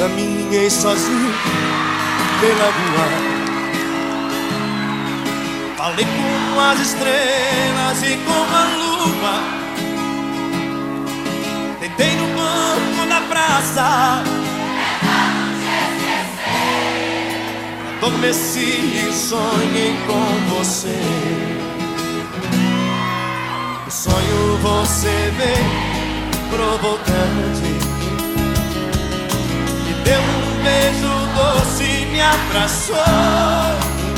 Caminhei sozinho pela rua, falei com as estrelas e com a lua. Deitei no banco da praça, adormeci e sonhei com você. No sonho você veio provocante, me deu um beijo doce e me abraçou.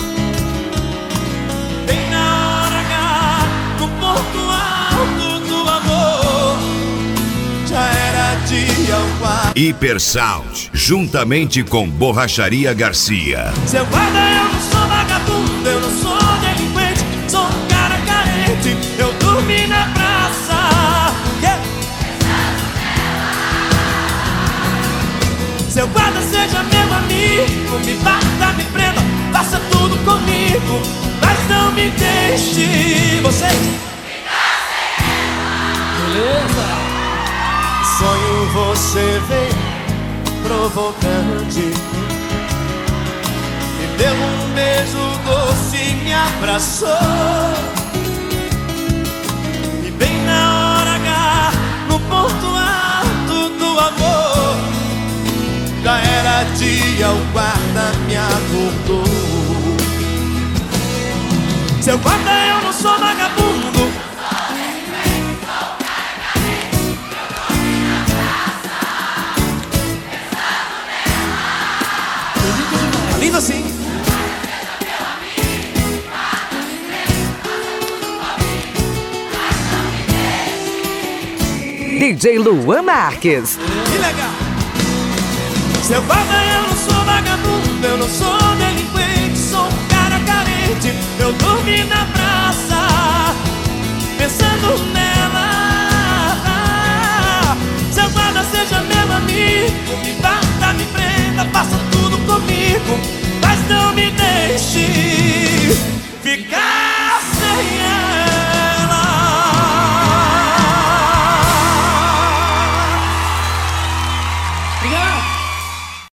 Bem na hora H, no ponto alto do amor, já era dia ao quarto. Hipersound, juntamente com Borracharia Garcia. Seu guarda, eu não sou vagabundo, eu não sou delinquente, sou um cara carente, eu dormi na praça. Seu guarda, seja meu amigo, me bata, me prenda, faça tudo comigo, mas não me deixe. Você beleza? Sonho você veio provocante, me deu um beijo doce e me abraçou. E bem na hora H, no ponto alto do amor, já era dia, o guarda me acordou. Seu guarda, eu não sou vagabundo, lindo assim. DJ Luan Marques. Que legal. Seu guarda, eu não sou vagabundo, eu não sou delinquente, sou um cara carente, eu dormi na praça, pensando nela. Seu guarda, seja meu amigo, me bata, me prenda, faça tudo comigo, mas não me deixe.